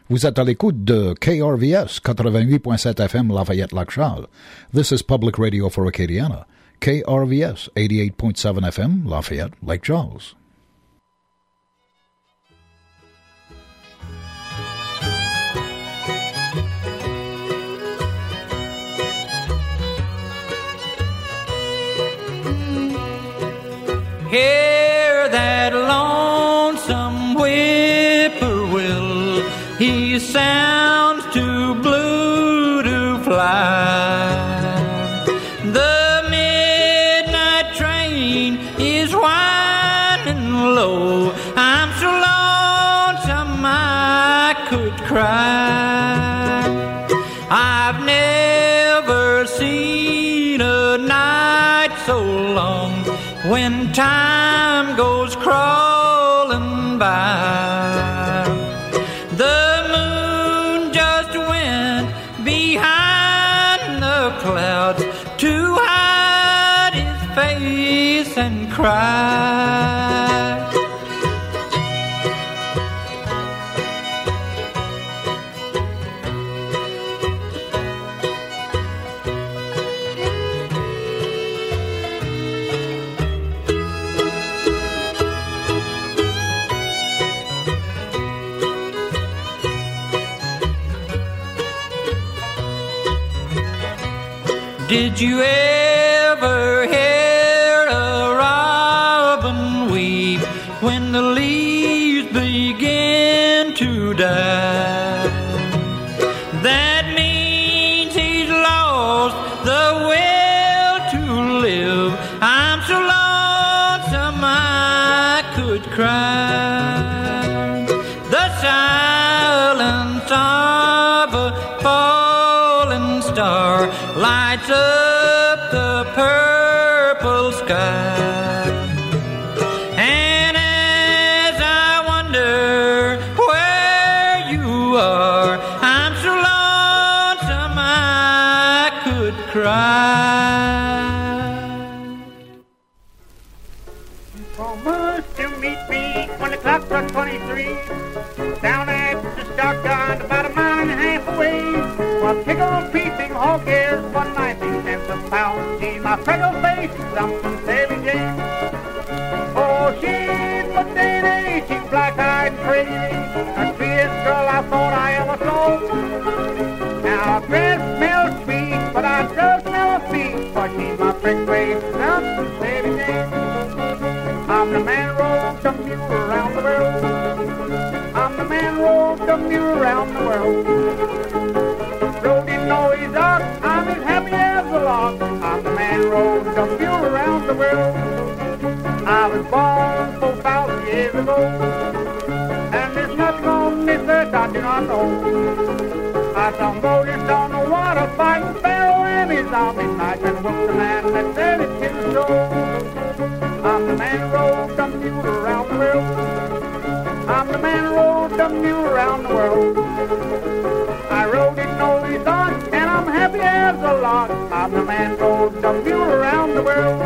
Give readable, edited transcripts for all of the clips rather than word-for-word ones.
Vous êtes à l'écoute de KRVS 88.7 FM Lafayette-Lac-Charles. This is Public Radio for Acadiana. KRVS 88.7 FM Lafayette-Lake Charles. Hear that lonesome whippoorwill, he sounds too blue to fly. The midnight train is whining low, I'm so lonesome I could cry. I've never seen a night so long when time goes crawling by. The moon just went behind the clouds to hide his face and cry. Did you ever hear a robin weep when the leaves begin to die? That means he's lost the will to live. I'm so lonesome I could cry. The silence of a fallen star lights up the purple sky. And as I wonder where you are, I'm so lonesome I could cry. Promise to meet me when the clock struck 23 down at the stockyard about a mile and a half away. Well, pickled peeping hog ears for 19 cents a pound. See my freckled face, something Savvy Jane. Oh, she's but dainty, she's black-eyed and pretty, the prettiest girl I thought I ever saw. Now, her breath smells sweet, but I don't smell her feet, for she's my freckled face, something Savvy Jane. I'm the man who rode the mule around the world. I'm the man who rode the mule around the world. Rode in Noah's Ark, I'm as happy as a lark. I'm the man who rode the mule around the world. I was born 4,000 years ago, and there's nothing on this earth I do not know. I saw Moses on the water fighting Pharaoh and his army, night and whooped the man that said it to the soul. I'm the man who rode the mule around the world. I'm the man who rode the mule around the world. I rode in Noah's Ark, and I'm happy as a lark. I'm the man who rode the mule around the world.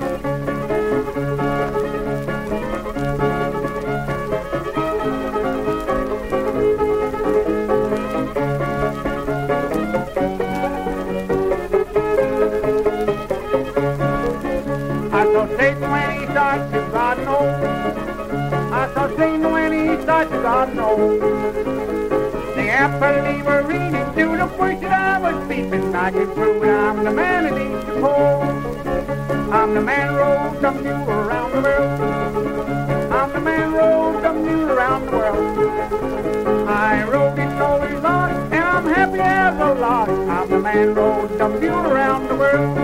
I saw Satan when he starts to God knows. I saw Satan when he starts to God knows. The unbeliever reading to the bush that I was peeping. I can prove I'm the man that needs to pull. I'm the man who rode the mule around the world. I'm the man who rode the mule around the world. I rode in Noah's Ark, and I'm happy as a lark. I'm the man who rode the mule around the world.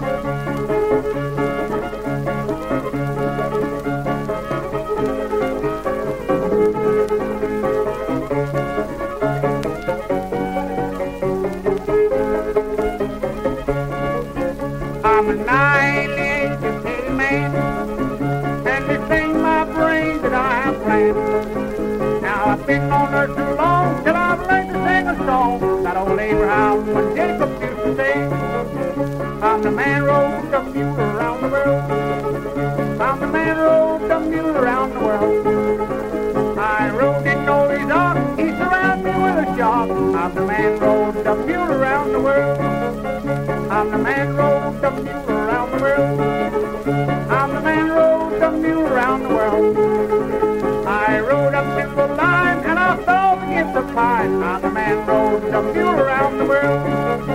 I'm a nightly educated man, and this ain't my brain that I have planned. Now I've been on earth too long till I've learned to sing a song that old Abraham and Jacob used to sing. I'm the man who rode the mule around the world. I'm the man who rode the mule around the world. I rode in Noah's Ark, he surrounded me with a pie. Now the man rode the mule around the world.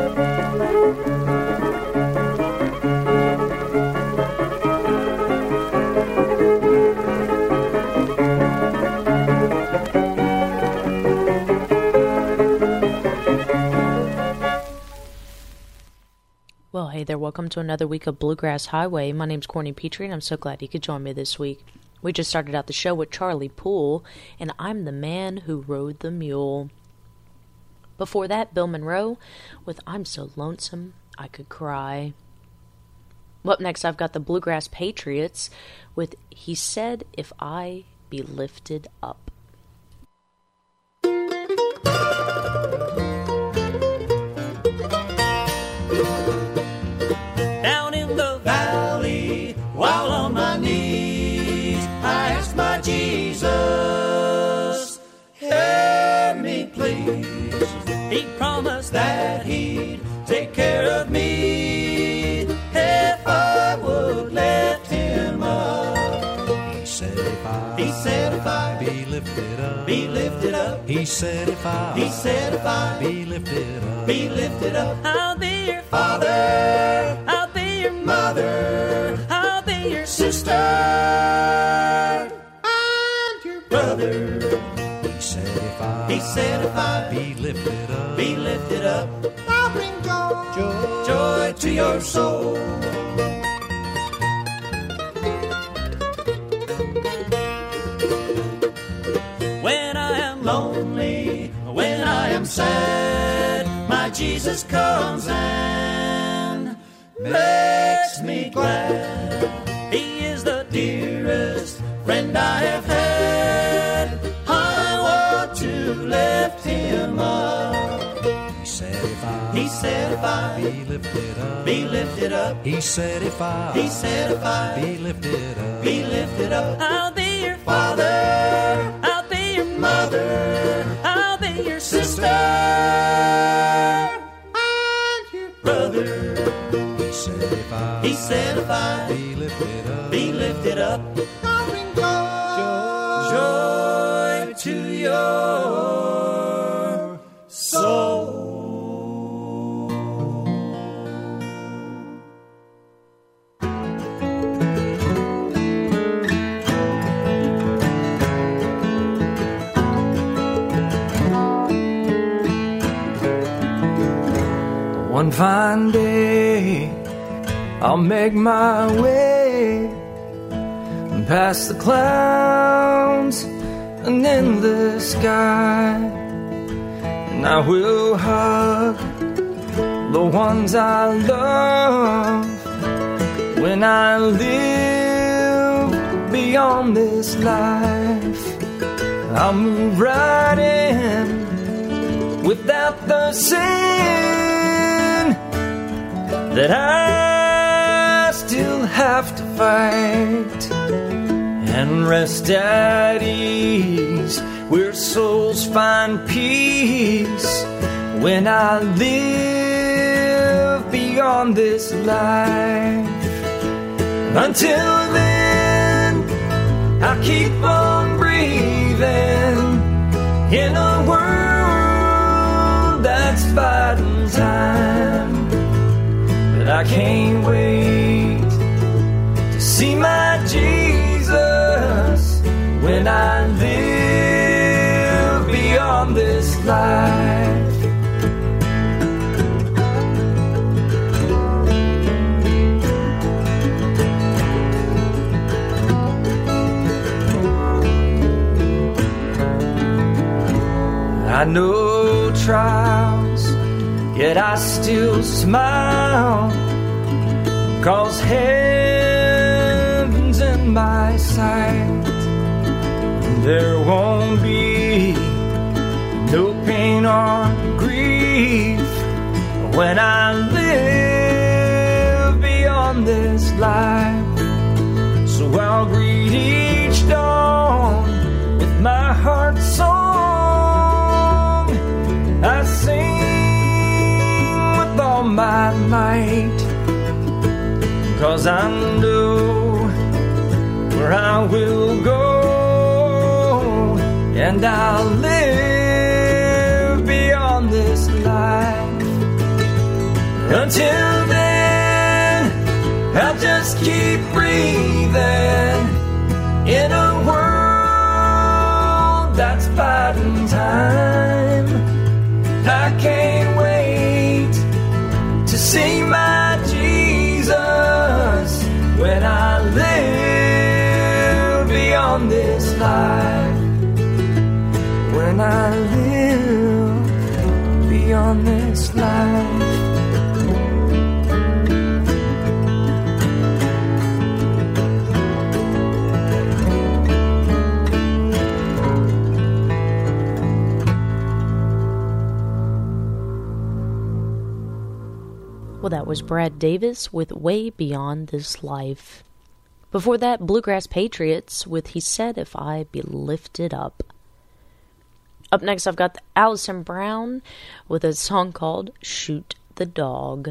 Well, hey there, welcome to another week of Bluegrass Highway. My name's Courtney Petrie, and I'm so glad you could join me this week. We just started out the show with Charlie Poole, and I'm the Man Who Rode the Mule. Before that, Bill Monroe with I'm So Lonesome I Could Cry. Well, up next, I've got the Bluegrass Patriots with He Said If I Be Lifted Up. Down in the valley, while on my knees, I asked my Jesus, hear me please. He promised that he'd take care of me if I would lift him up. He said if I be lifted up, be lifted up. He said if I be lifted up, be lifted up. I'll be your father, I'll be your mother, I'll be your sister and your brother. He said if I be lifted up, I'll bring joy to your soul. When I am lonely, when I am sad, my Jesus comes and makes me glad. He is the dearest friend I have had. I want to lift him up. He said if I be lifted up. He said if I be lifted up. I'll be your father, I'll be your mother, I'll be your sister and your brother. He said if I be lifted up, I'll bring joy to your soul. One fine day, I'll make my way past the clouds and in the sky, and I will hug the ones I love when I live beyond this life. I'll move right in without the sin that I still have to fight, and rest at ease where souls find peace when I live beyond this life. Until then, I'll keep on breathing in a world that's fighting time. But I can't wait to see my Jesus when I live beyond this life. I know trials, yet I still smile, 'cause heaven's in my sight. There won't be no pain or grief when I live beyond this life. So I'll greet each dawn with my heart's song. I sing with all my might, 'cause I know where I will go, and I'll live Until then, I'll just keep breathing in a world that's fighting time. I can't wait to see my Jesus when I live beyond this life. When I live beyond this life. Well, that was Brad Davis with Way Beyond This Life. Before that, Bluegrass Patriots with He Said If I Be Lifted Up. Up next, I've got Alison Brown with a song called Shoot the Dog.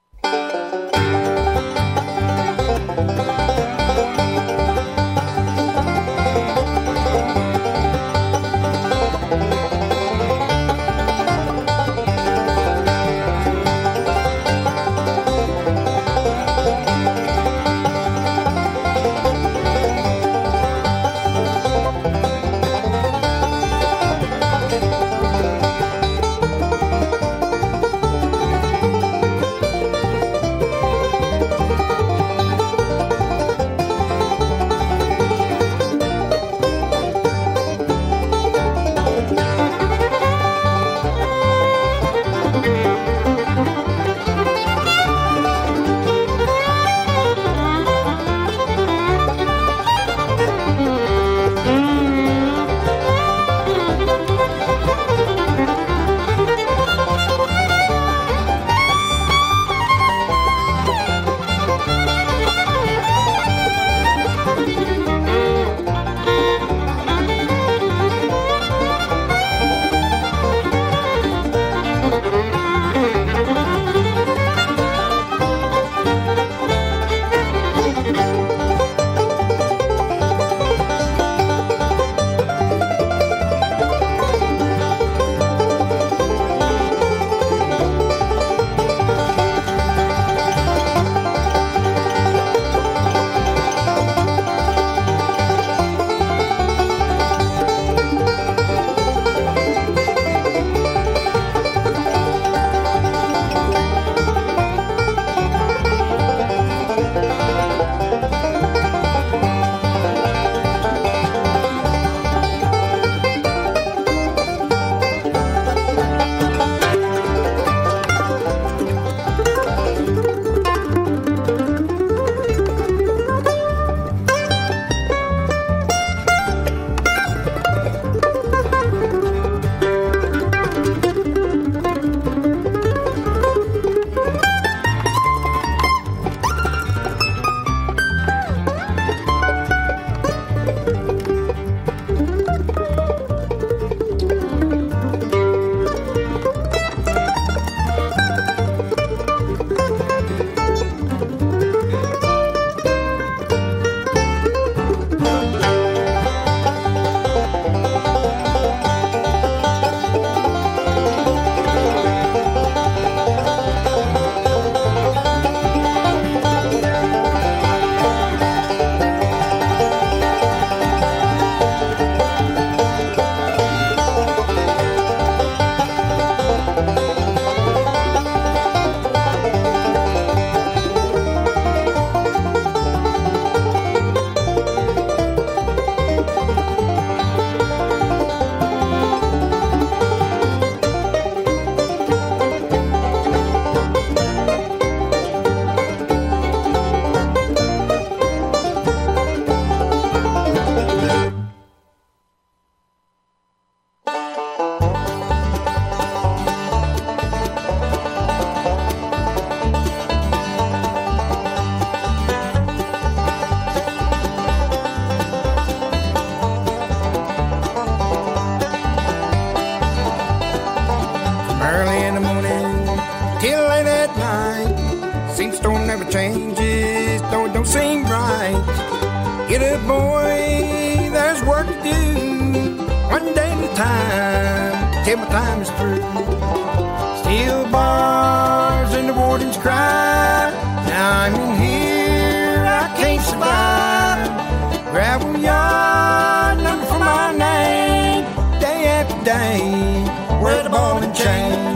changes, though it don't seem right. Get up, boy, there's work to do. One day at a time, till my time is through. Steel bars in the war wardens cry. Now I'm in here, I can't survive. Gravel yard, number for my name. Day after day, wear the ball and chain.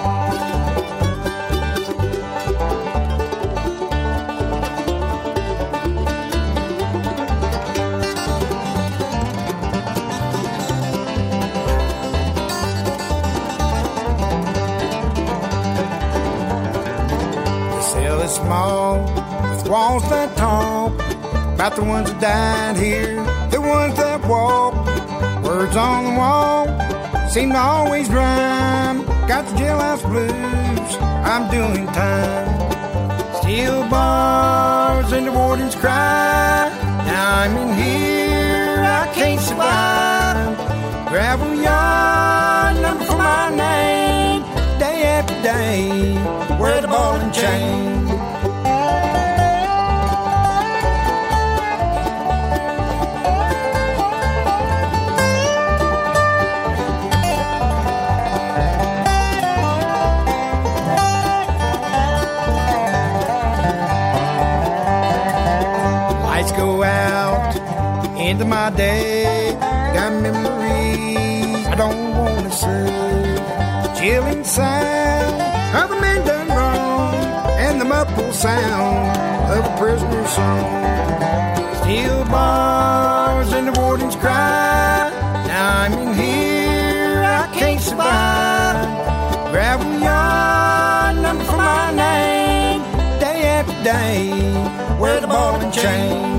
Small, with walls that talk about the ones that died here, the ones that walk. Words on the wall seem to always rhyme. Got the jailhouse blues, I'm doing time. Steel bars and the wardens cry. Now I'm in here, I can't survive. Gravel yard, number for my name. Day after day, wear the ball and chain. End of my day, got memories I don't want to say. Chilling sound of a man done wrong, and the muffled sound of a prisoner's song. Steel bars and the wardens cry. Now I'm in here, I can't survive. Gravel yard, number for my name. Day after day, wear the ball and chain.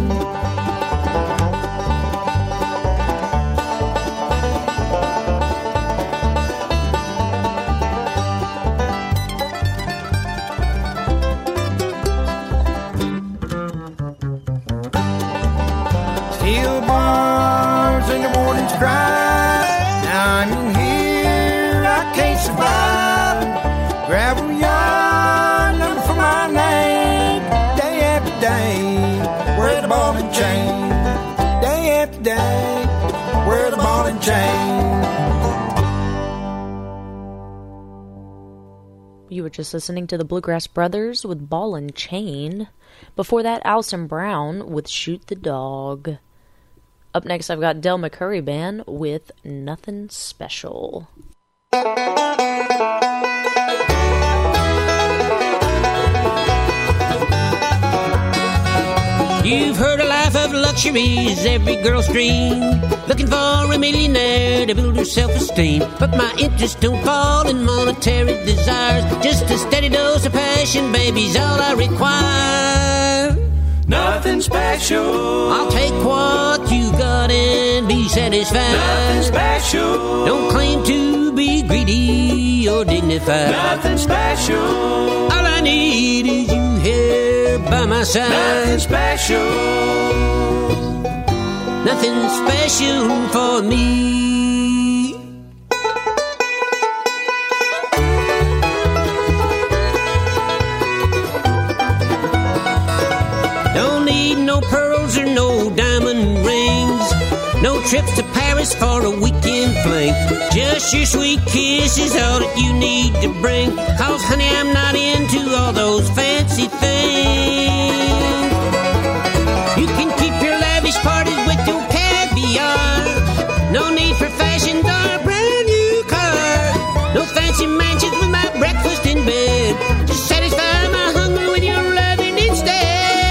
You were just listening to the Bluegrass Brothers with Ball and Chain. Before that, Alison Brown with Shoot the Dog. Up next, I've got Del McCoury Band with Nothing Special. You've heard a life of luxuries, every girl's dream, looking for a millionaire to build her self-esteem. But my interest don't fall in monetary desires, just a steady dose of passion, baby's all I require. Nothing special. I'll take what you got and be satisfied. Nothing special. Don't claim to be greedy or dignified. Nothing special. All I need is you here by my side. Nothing special. Nothing special for me. Don't need no pearls or no diamond rings, no trips to Paris for a weekend fling. Just your sweet kiss is all that you need to bring, 'cause honey, I'm not into all those fancy things. You can keep your lavish parties with your caviar, no need for fashions or a brand new car, no fancy mansions with my breakfast in bed. Just satisfy my hunger with your loving instead.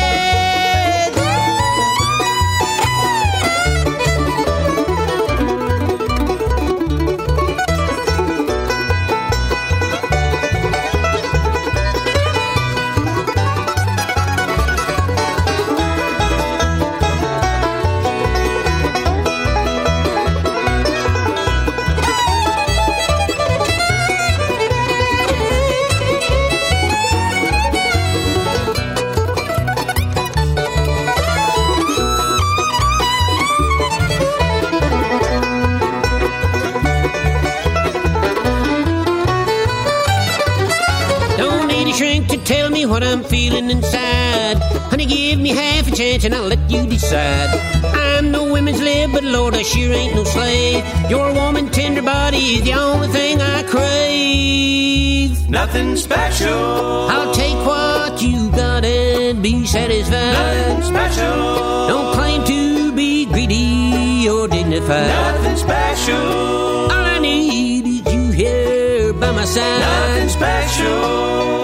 Tell me what I'm feeling inside. Honey, give me half a chance and I'll let you decide. I'm no women's lib, but Lord, I sure ain't no slave. Your warm and tender body is the only thing I crave. Nothing special. I'll take what you got and be satisfied. Nothing special. Don't claim to be greedy or dignified. Nothing special. All I need is you here by my side. Nothing special.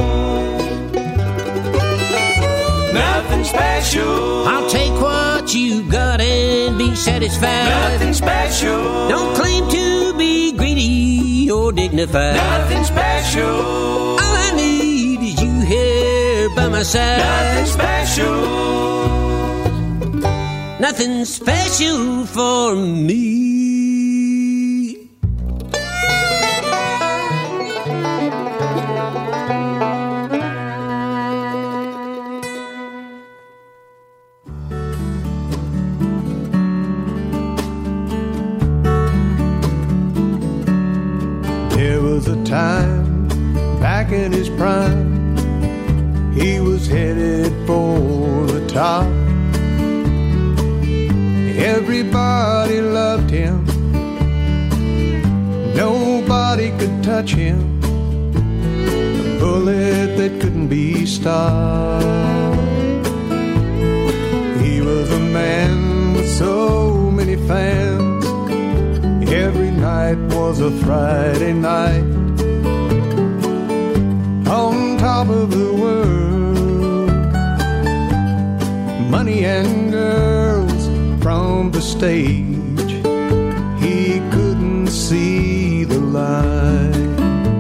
Nothing special. I'll take what you got and be satisfied. Nothing special. Don't claim to be greedy or dignified. Nothing special. All I need is you here by my side. Nothing special. Nothing special for me. There was a time back in his prime, he was headed for the top. Everybody loved him, nobody could touch him, a bullet that couldn't be stopped. He was a man with so many fans, every night was a Friday night. On top of the world, money and girls from the stage, he couldn't see the light.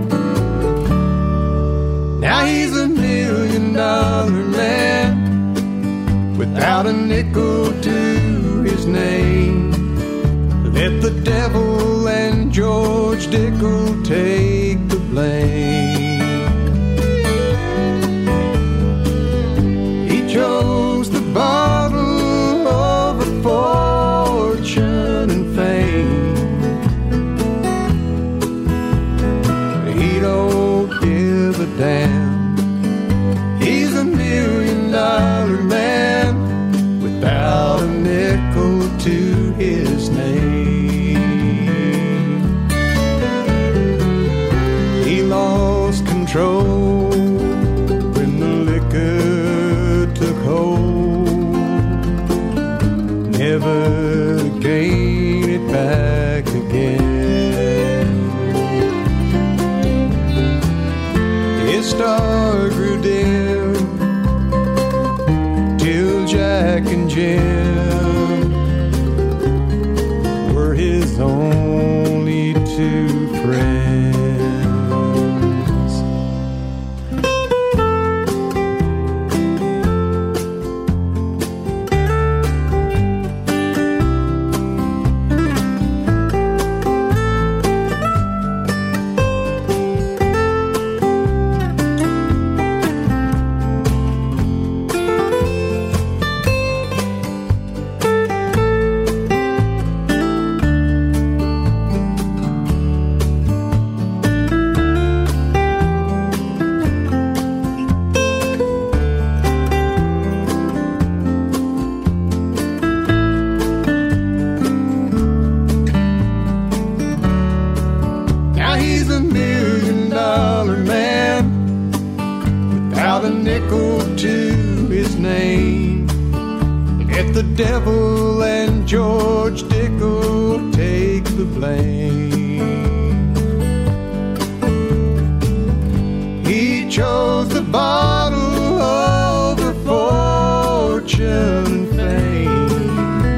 Now he's $1 million man without a nickel to his name. Let the devil and George Dickel take the blame. He chose the bottle over fortune and fame. He don't give a damn. He's $1 million man without a nickel to his name. He lost control when the liquor took hold, never to gain it back again. His star grew dim till Jack and Jim were his only two friends. Devil and George Dickel take the blame. He chose the bottle over fortune and fame,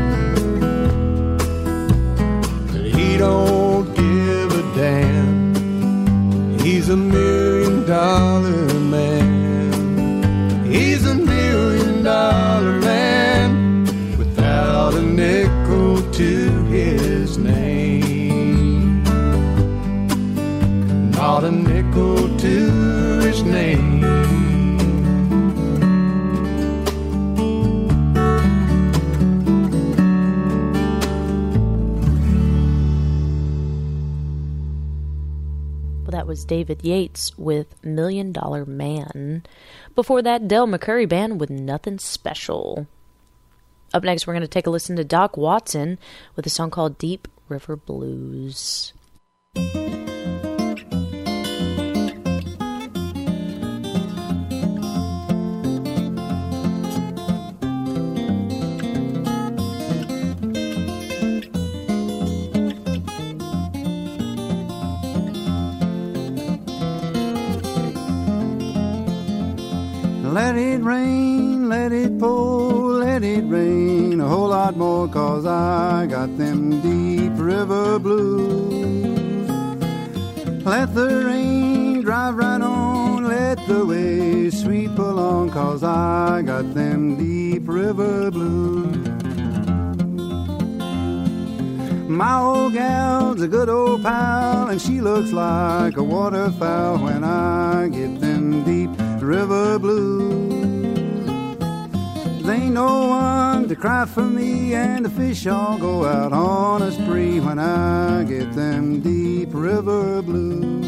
but he don't give a damn. He's $1 million man. He's $1 million man without a nickel to his name. Not a nickel to his name. Well, that was David Yates with $1 Million Man. Before that, Del McCoury Band with Nothing Special. Up next, we're going to take a listen to Doc Watson with a song called Deep River Blues. Let it rain, let it pour, let it rain a whole lot more, 'cause I got them deep river blues. Let the rain drive right on, let the waves sweep along, 'cause I got them deep river blues. My old gal's a good old pal, and she looks like a waterfowl when I get them deep river blues. There ain't no one to cry for me, and the fish all go out on a spree when I get them deep river blues.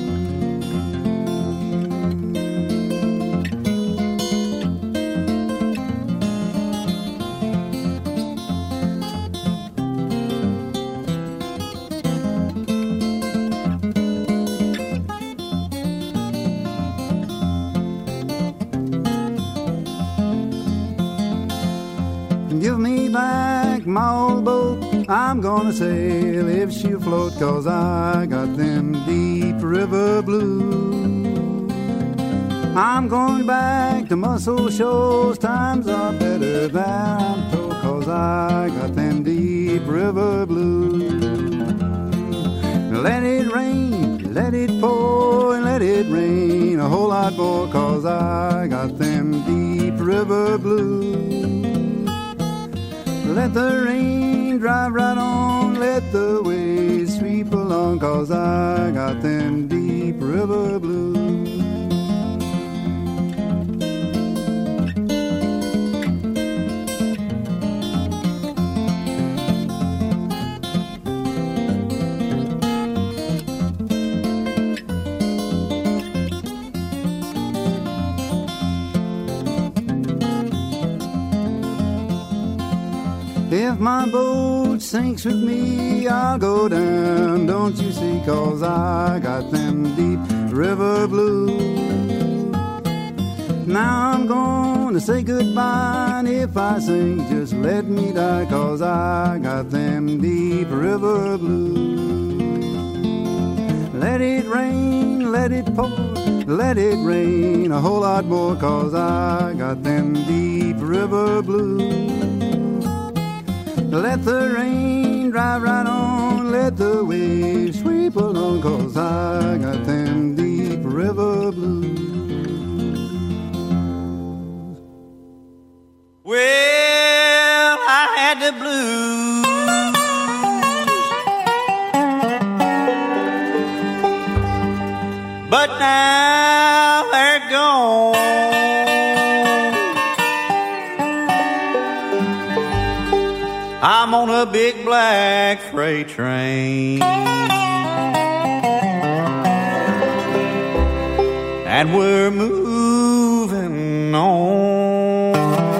Give me back my old boat, I'm gonna sail if she'll float, 'cause I got them deep river blues. I'm going back to Muscle Shoals, times are better than I'm told, 'cause I got them deep river blues. Let it rain, let it pour, and let it rain a whole lot more, 'cause I got them deep river blues. Let the rain drive right on, let the waves sweep along, 'cause I got them deep river blues. If my boat sinks with me, I'll go down, don't you see, 'cause I got them deep river blues. Now I'm gonna say goodbye, and if I sink, just let me die, 'cause I got them deep river blues. Let it rain, let it pour, let it rain a whole lot more, 'cause I got them deep river blues. Let the rain drive right on, let the waves sweep along, 'cause I got them deep river blues. Well, I had the blues, but now they're gone. I'm on a big black freight train, and we're moving on.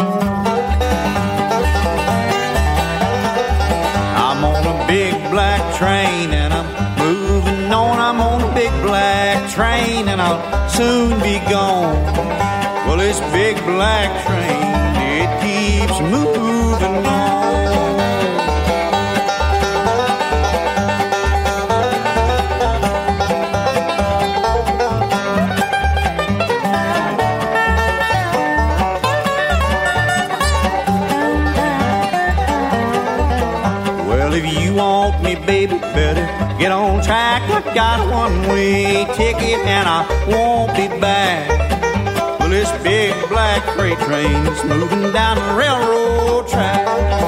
I'm on a big black train, and I'm moving on. I'm on a big black train, and I'll soon be gone. Well, this big black train, it keeps moving on. Baby, better get on track. I've got a one-way ticket and I won't be back. Well, this big black freight train is moving down the railroad track.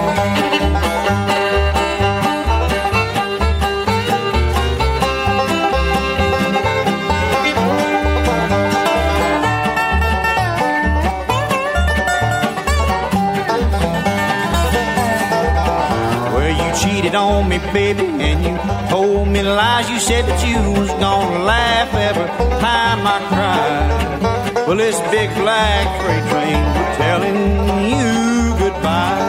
On me, baby, and you told me lies. You said that you was gonna laugh every time I cried. Well, this big black freight train was telling you goodbye.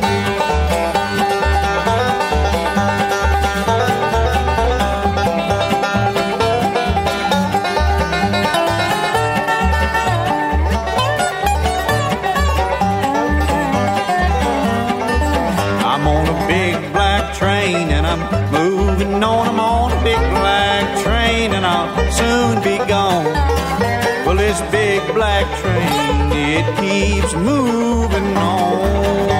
And I'm moving on, I'm on a big black train, and I'll soon be gone. Well, this big black train, it keeps moving on.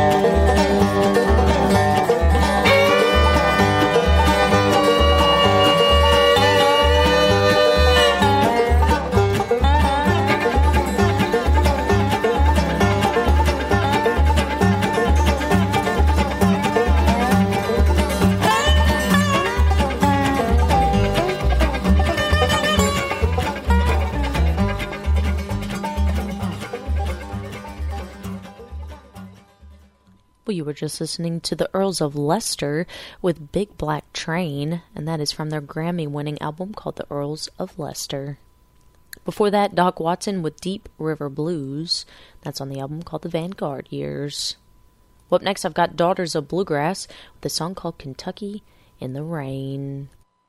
You were just listening to the Earls of Leicester with Big Black Train, and that is from their Grammy-winning album called The Earls of Leicester. Before that, Doc Watson with Deep River Blues. That's on the album called The Vanguard Years. Well, up next, I've got Daughters of Bluegrass with a song called Kentucky in the Rain.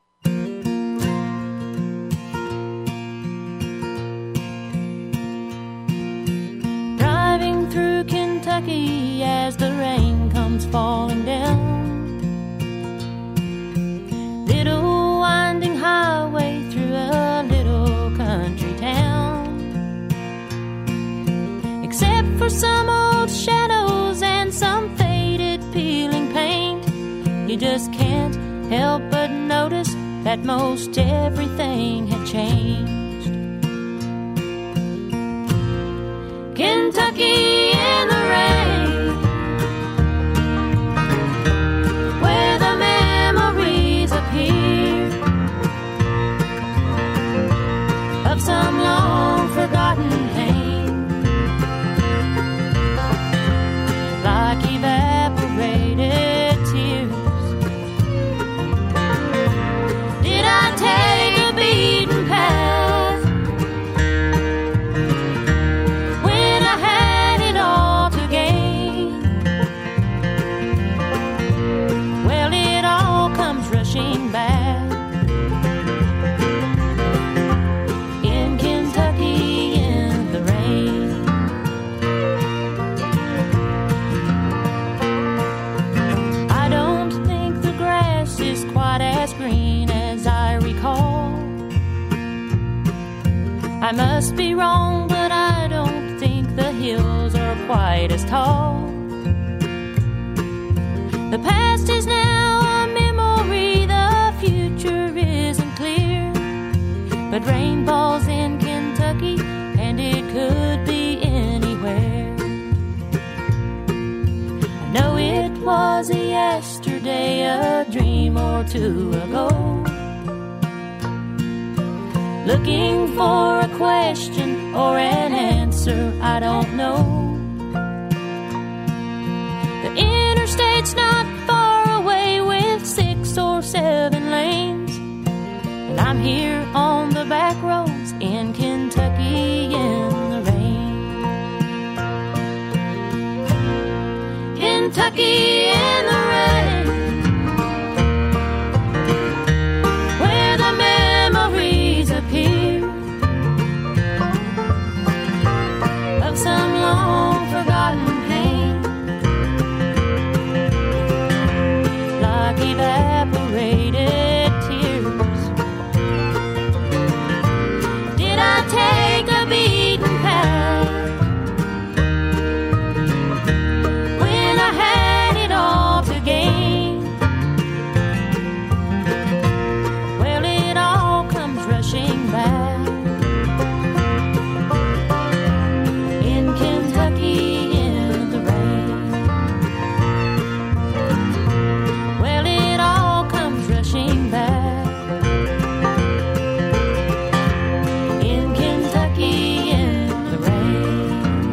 Driving through Kentucky as the rain comes falling down, little winding highway through a little country town. Except for some old shadows and some faded peeling paint, you just can't help but notice that most everything had changed. Kentucky in the rain, where the memories appear of some long forgotten pain, like evaporated tears. Did I take a beaten path back? In Kentucky in the rain, I don't think the grass is quite as green as I recall. I must be wrong, but I don't think the hills are quite as tall. The past is now a memory, the future isn't clear, but rainfalls in Kentucky and it could be anywhere. I know it was a yesterday, a dream or two ago, looking for a question or an answer I don't know. The interstate's not far away with 6 or 7 lanes, and I'm here on the back roads in Kentucky in the rain. Kentucky in the rain, where the memories appear of some long forgotten pain, like evaporated tears. Did I take a beaten path when I had it all to gain? Well, it all comes rushing back. In Kentucky in the rain, well, it all comes rushing back. In Kentucky in the rain.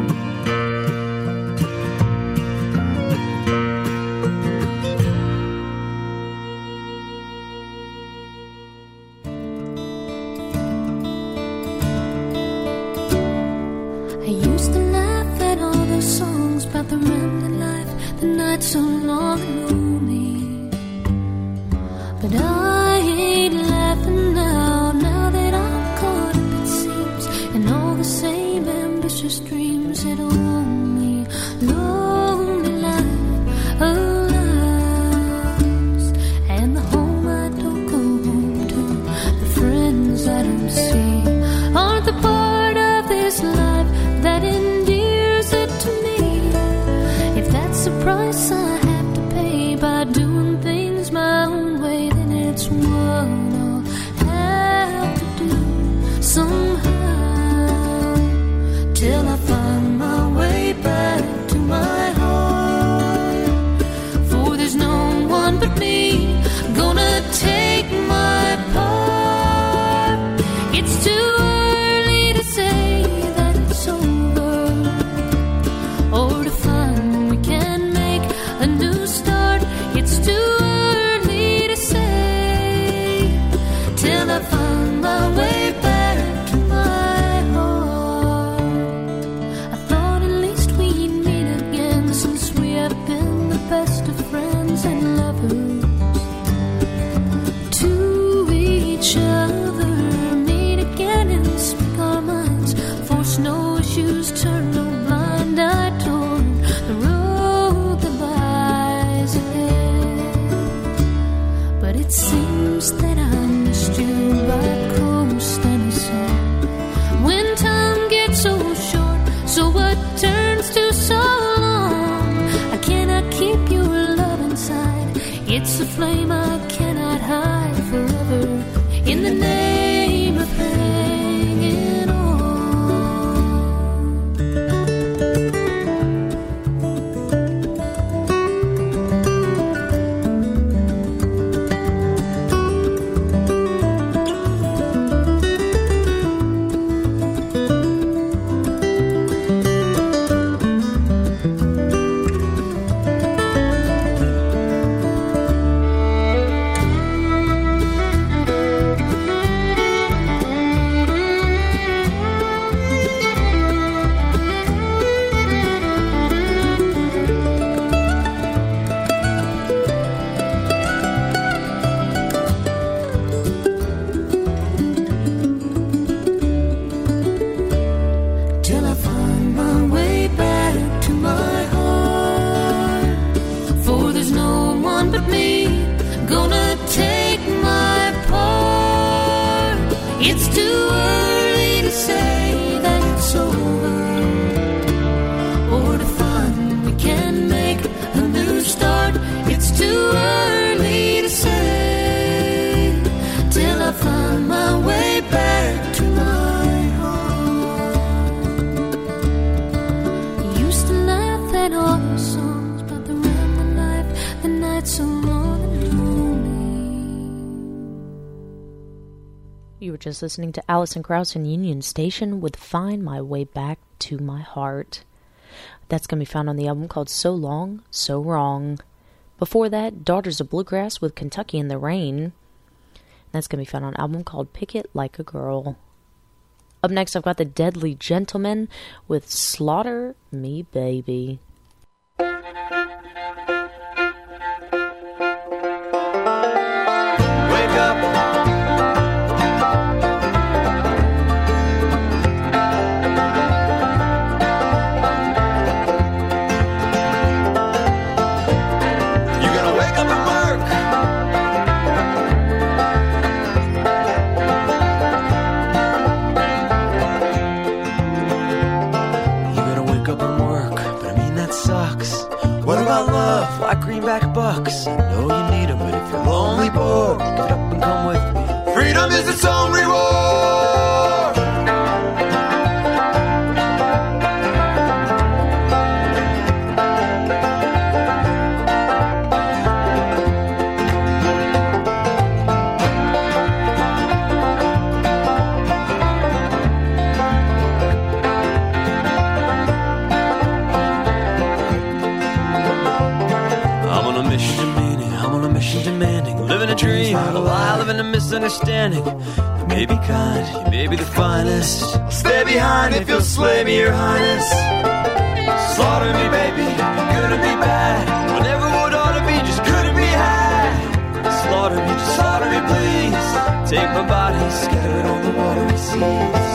I used to laugh at all the songs about the rambling life, the night so long and lonely. But I ain't laughing now that I'm caught up, it seems, in all the same ambitious dreams that own me. Lonely life, alas, and the home I don't go home to, the friends I don't see, aren't the part of this life that endears It's too early to say that it's over, or to find we can make a new start. It's too early to say, till I find my way back to my heart. I thought at least we'd meet again, since we have been the best of friends and lovers to each other. Meet again and speak our minds, force no issues, turn no blind eye toward the road that lies ahead. But it seems that I missed you by coast and the sun. When time gets so short, so what turns to so long? I cannot keep your love inside. It's a flame I cannot hide forever, in the name of hanging on. Till I find my way back to my heart. For there's no one but me gonna take my part. It's too early to say that it's over, or to find we can make a new start. It's too early to say, till I find my way back to my heart. You used to laugh at all the songs about the rambling life, the night so long and lonely. You were just listening to Alison Krauss and Union Station with Find My Way Back to My Heart. That's going to be found on the album called So Long, So Wrong. Before that, Daughters of Bluegrass with Kentucky in the Rain. That's going to be found on an album called Pick It Like a Girl. Up next, I've got the Deadly Gentlemen with Slaughter Me Baby. Wake up. You gotta wake up and work. You gotta wake up and work, but I mean that sucks. What about love? Like greenback bucks. I know you need them, but if you're lonely, bored, pick it up and come with me. Freedom is its own reward. I'm on a mission demanding, I'm on a mission demanding. Living a dream, a lie, living a misunderstanding. You may be kind, you may be the finest. Stay behind if you'll slay me, your highness. Slaughter me, baby, good or be bad. Whatever would ought to be, just couldn't be had. Slaughter me, just slaughter me, please. Take my body, scatter it on the watery seas.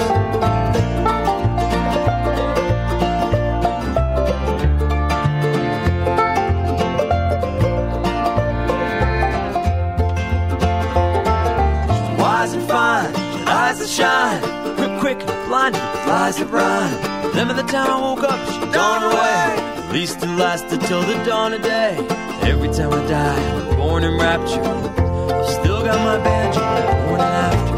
Wise and fine, eyes that shine, quick and blinded with lies that rhyme. Them of the town I woke up, she dawned away. At least it lasted till the dawn of day. Every time I die, I'm born in rapture. I've still got my banjo, born in laughter.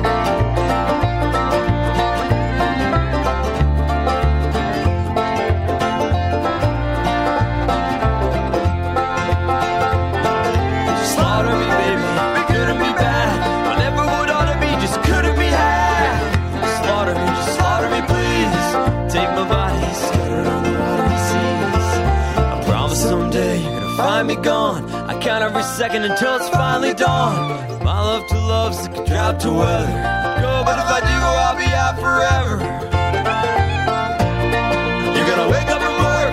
Slaughter me, baby, be good or be bad. Whatever would ought to be, just couldn't be had. me gone. I count every second until it's finally dawn. My love to love's like a drought to weather. Go, but if I do, I'll be out forever. You're gonna wake up and work.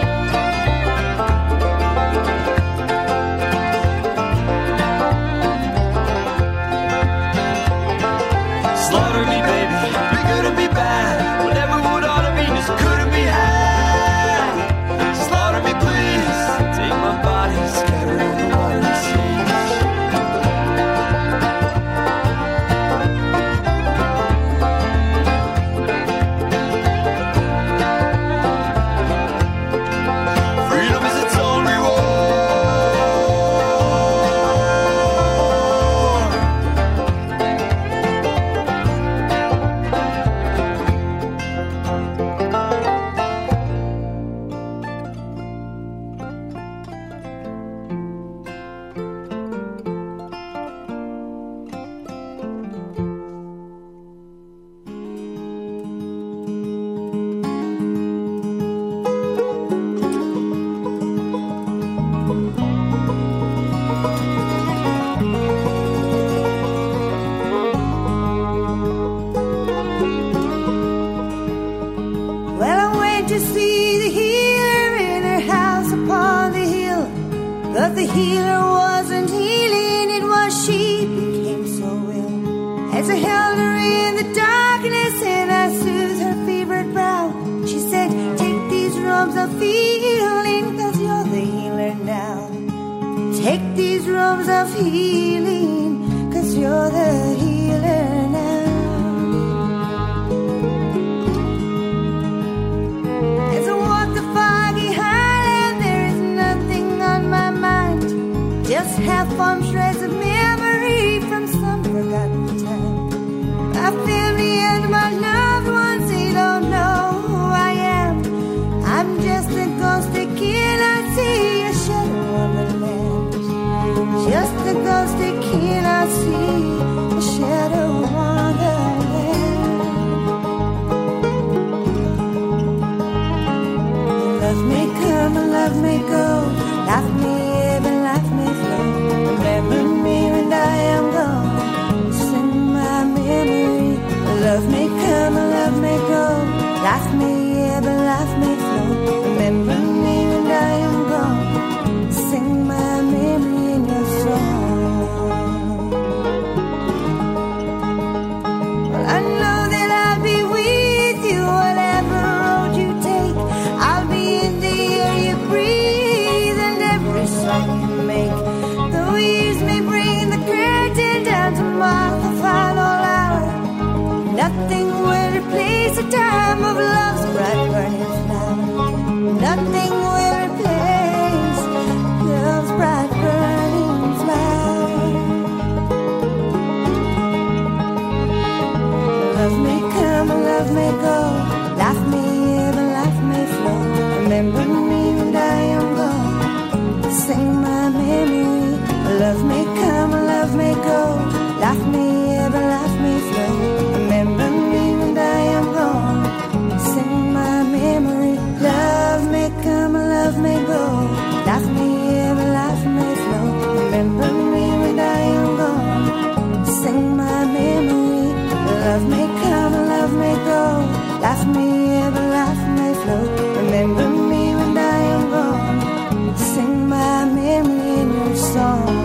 Slaughter me, baby, be good and be bad. Whatever would ought to be just couldn't be had. Slaughter me, please. Take my body, scatter it on the water seas. Freedom is its own reward. Well, I went to see the healer in her house upon the hill. But the healer wasn't healing, it was she became so ill. As I held her in the darkness and I soothed her fevered brow, she said, take these robes of healing, 'cause you're the healer now. Take these robes of healing, 'cause you're the healer now. As I walk the foggy highland, there is nothing on my mind, just half-formed shreds of memory from some forgotten time. My family and my loved ones, they don't know who I am. I'm just a ghost that cannot see a shadow on the land. Just a ghost that cannot see a shadow on the land. Love may come and love may go, life may ebb and life may flow. Remember me when I am gone, sing my memory. Love may come and love may go, life may ebb and life may flow. Remember me when I am gone, sing my memory in your song. Well, I know that I'll be with you whatever road you take. I'll be in the air you breathe and every song you make. Though years may bring the curtain down to mark the final hour, nothing will replace a time of love's bright burning flower. Nothing will replace love's bright burning flower. Love may come and love may go, life may ebb and life may flow. Remember me when I am gone, sing my memory. Love may come and love may go, life may ebb and life may flow. Remember me when I am gone, sing my memory. Love may come and love may go, life may ebb and life may flow. Remember me when I am gone, sing my memory. Love may come and love may go, life may ebb and life may flow. Remember me when I am gone, sing my memory in your song.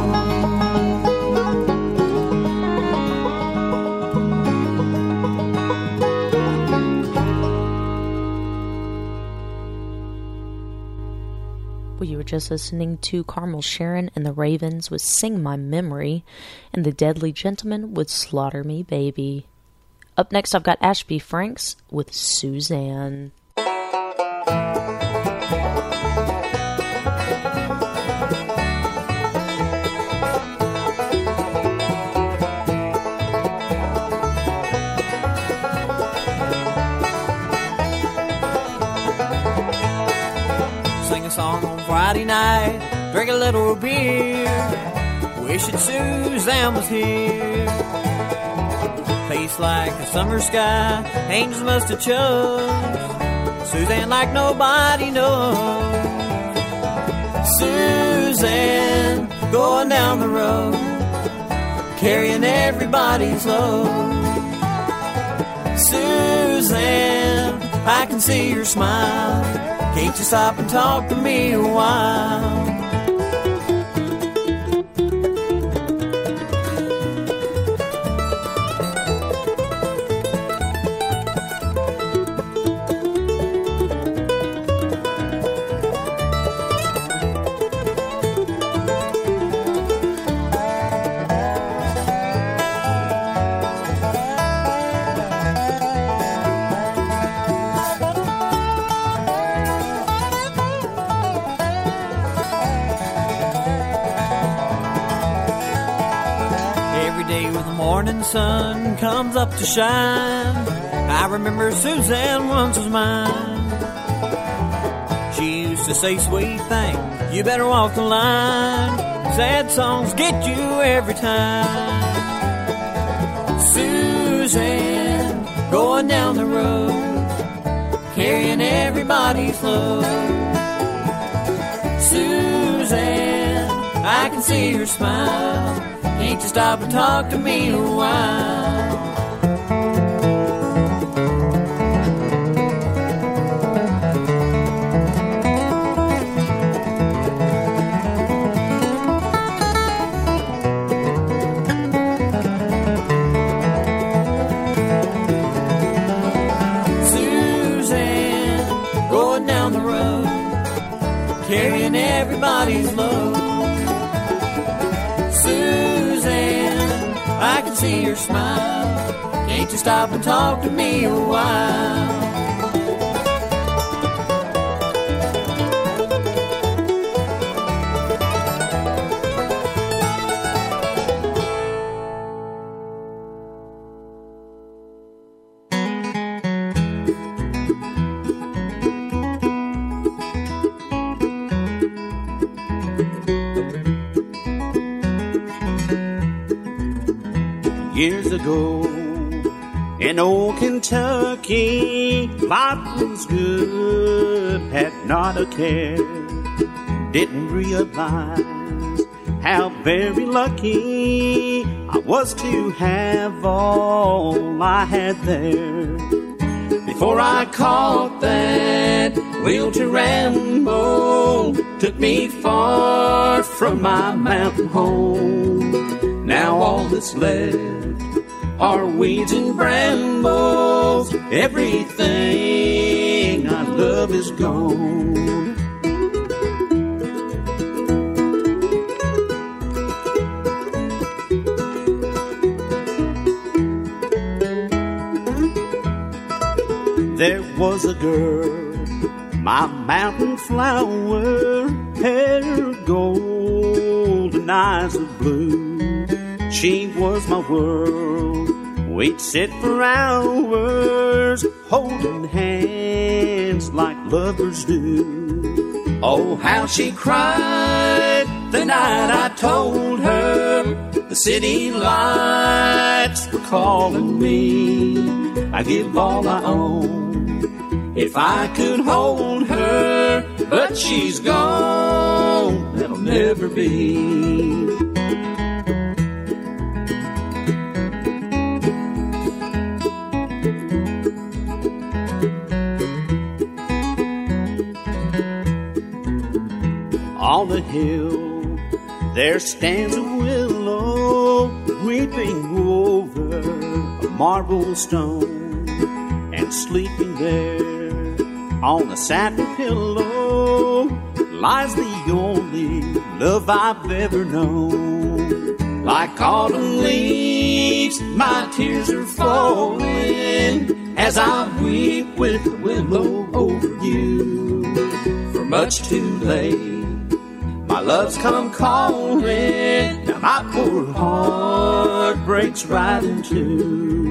Well, you were just listening to Carmel Sharon and the Ravens with Sing My Memory, and the Deadly Gentleman with Slaughter Me Baby. Up next, I've got Ashby Franks with Suzanne. Sing a song on Friday night, drink a little beer, wishing Suzanne was here. Face like a summer sky, angels must have chose Suzanne like nobody knows. Suzanne Suzanne, going down the road, carrying everybody's load. Suzanne, I can see your smile. Can't you stop and talk to me a while? Morning sun comes up to shine. I remember Suzanne once was mine. She used to say sweet thing, you better walk the line. Sad songs get you every time. Suzanne, going down the road, carrying everybody's load. Suzanne, I can see her smile. Can't you stop and talk to me a while? Suzanne, going down the road, carrying everybody's load. I can see your smile. Can't you stop and talk to me a while? Years ago, in old Kentucky, life was good, had not a care. Didn't realize how very lucky I was to have all I had there. Before I caught that wheel to ramble, took me far from my mountain home. Now all that's left are weeds and brambles. Everything I love is gone. There was a girl, my mountain flower, hair gold and eyes of blue. She was my world. We'd sit for hours, holding hands like lovers do. Oh, how she cried the night I told her the city lights were calling me. I give all I own if I could hold her, but she's gone, that'll never be. On the hill, there stands a willow, weeping over a marble stone, and sleeping there on a satin pillow lies the only love I've ever known. Like autumn leaves, my tears are falling as I weep with the willow over you. For much too late, my love's come calling, now my poor heart breaks right in two.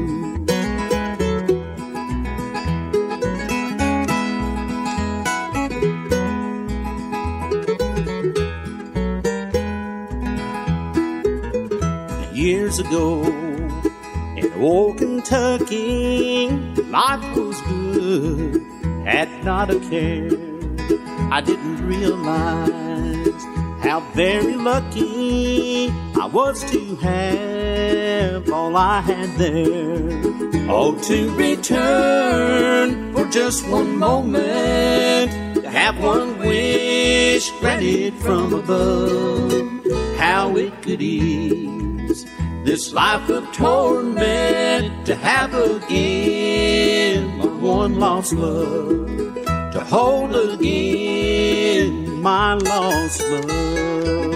Years ago, in old Kentucky, life was good, had not a care. I didn't realize How very lucky I was to have all I had there. Oh, to return for just one moment, to have one wish granted from above. How it could ease this life of torment, to have again my one lost love, to hold again my lost love.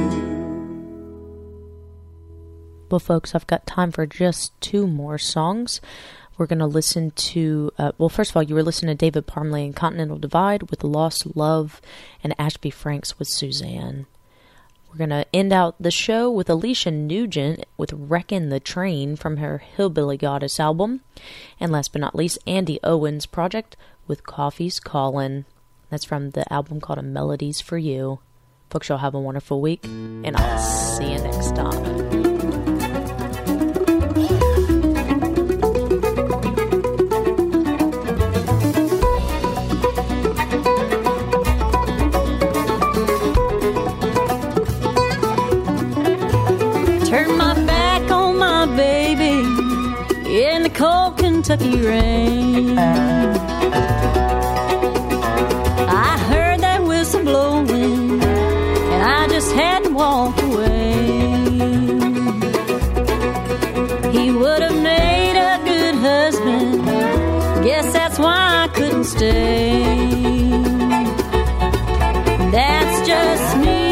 Well, folks, I've got time for just 2 more songs. We're going to listen to, well, first of all, you were listening to David Parmley and Continental Divide with Lost Love, and Ashby Franks with Suzanne. We're going to end out the show with Alicia Nugent with Wreckin' the Train from her Hillbilly Goddess album. And last but not least, Andy Owens Project with Coffee's Callin'. That's from the album called A Melodies for You. Folks, y'all have a wonderful week, and I'll see you next time. In the cold Kentucky rain, I heard that whistle blowing, and I just had to walk away. He would have made a good husband, guess that's why I couldn't stay. That's just me.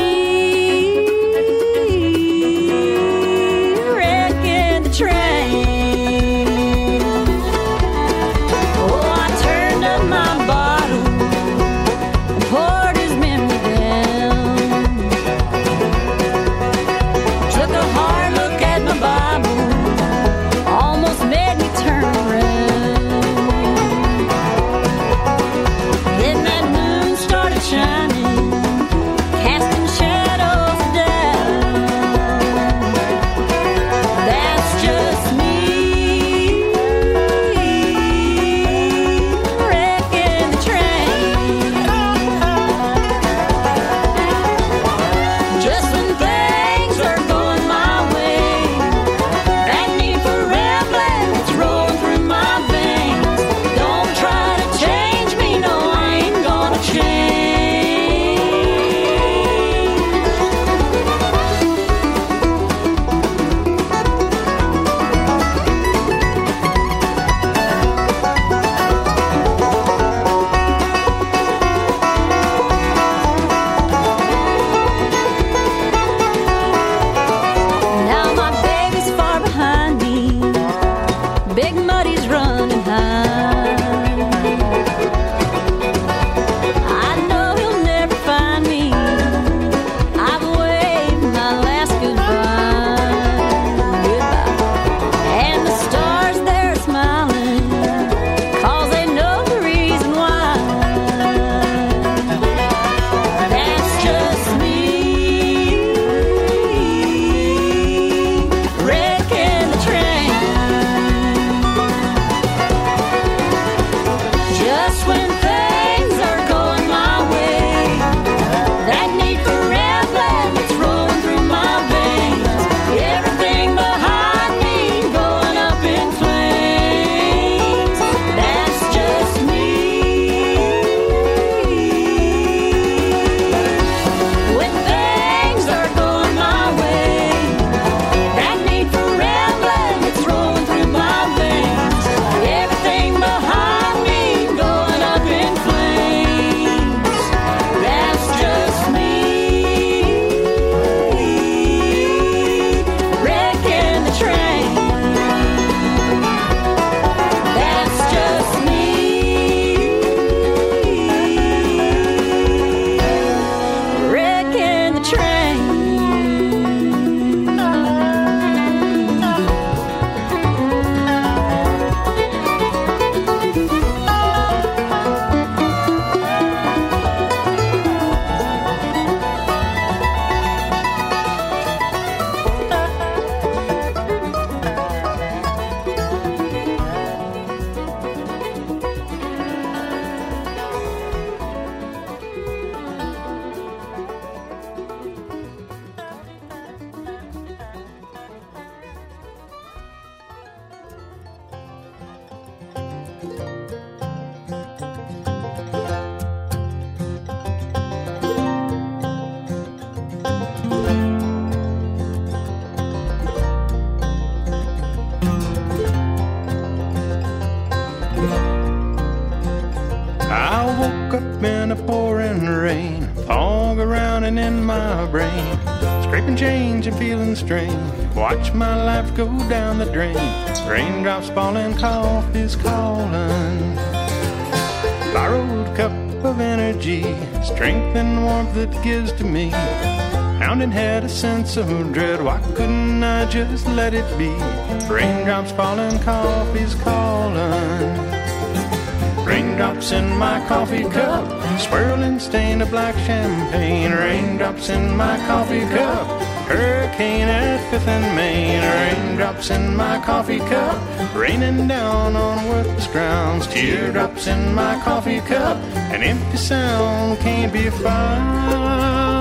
the pouring rain, fog around and in my brain, scraping change and feeling strain. Watch my life go down the drain. Raindrops falling, coffee's calling. Borrowed cup of energy, strength and warmth that gives to me. Pounding head, a sense of dread. Why couldn't I just let it be? Raindrops falling, coffee's calling. Raindrops in my coffee cup, swirling stain of black champagne. Raindrops in my coffee cup, hurricane at 5th and Main. Raindrops in my coffee cup, raining down on worthless grounds. Teardrops in my coffee cup, an empty sound can't be found.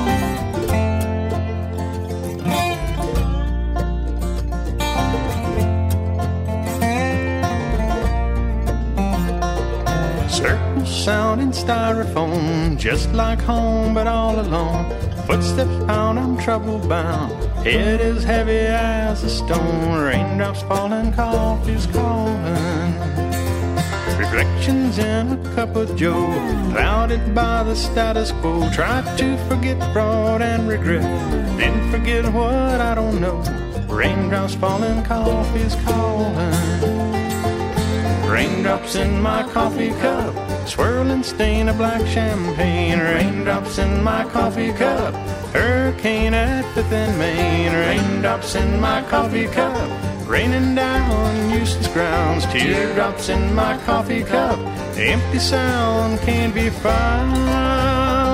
Circles sounding styrofoam, just like home but all alone. Footsteps pound, I'm trouble bound. Head is heavy as a stone. Raindrops falling, coffee's calling. Reflections in a cup of joe, clouded by the status quo. Try to forget fraud and regret, then forget what I don't know. Raindrops falling, coffee's calling. Raindrops in my coffee cup, swirling stain of black champagne. Raindrops in my coffee cup, hurricane at 5th and Main. Raindrops in my coffee cup, raining down useless grounds. Teardrops in my coffee cup, empty sound can't be found.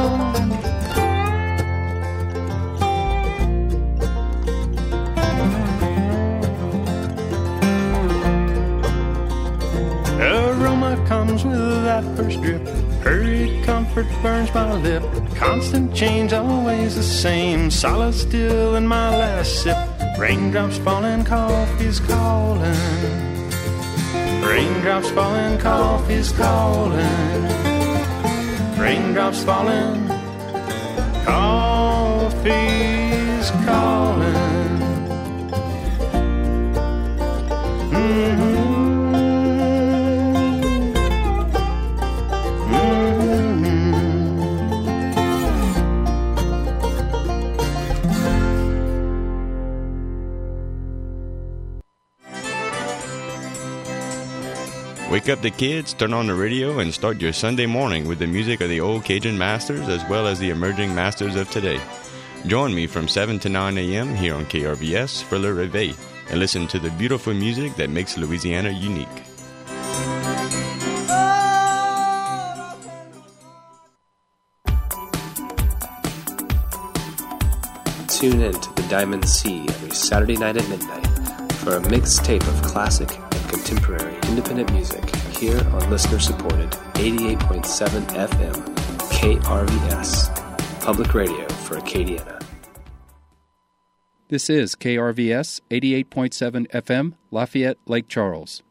Aroma comes with that first drip. Hurried comfort burns my lip. Constant change, always the same. Solid still in my last sip. Raindrops falling, coffee's calling. Raindrops falling, coffee's calling. Raindrops falling, coffee's calling. Mm-hmm. Wake up the kids, turn on the radio, and start your Sunday morning with the music of the old Cajun masters as well as the emerging masters of today. Join me from 7 to 9 a.m. here on KRVS for Le Réveil and listen to the beautiful music that makes Louisiana unique. Tune in to the Diamond Sea every Saturday night at midnight for a mixtape of classic and contemporary independent music here on listener-supported 88.7 FM KRVS, public radio for Acadiana. This is KRVS 88.7 FM, Lafayette, Lake Charles.